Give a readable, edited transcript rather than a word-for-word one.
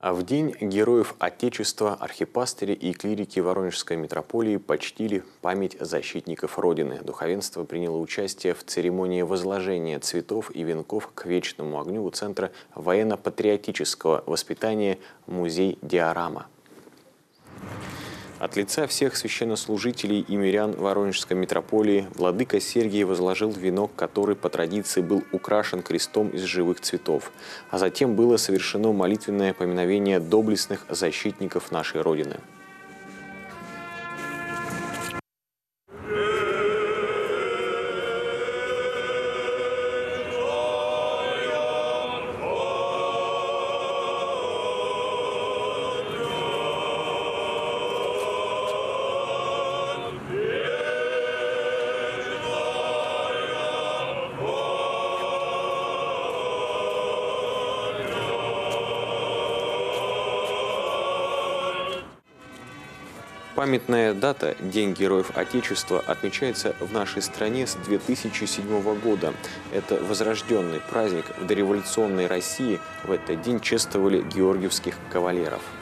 А в День Героев Отечества архипастыри и клирики Воронежской митрополии почтили память защитников Родины. Духовенство приняло участие в церемонии возложения цветов и венков к вечному огню у Центра военно-патриотического воспитания «Музей Диорама». От лица всех священнослужителей и мирян Воронежской митрополии владыка Сергий возложил венок, который по традиции был украшен крестом из живых цветов. А затем было совершено молитвенное поминовение доблестных защитников нашей Родины. Памятная дата День Героев Отечества отмечается в нашей стране с 2007 года. Это возрожденный праздник. В дореволюционной России в этот день чествовали георгиевских кавалеров.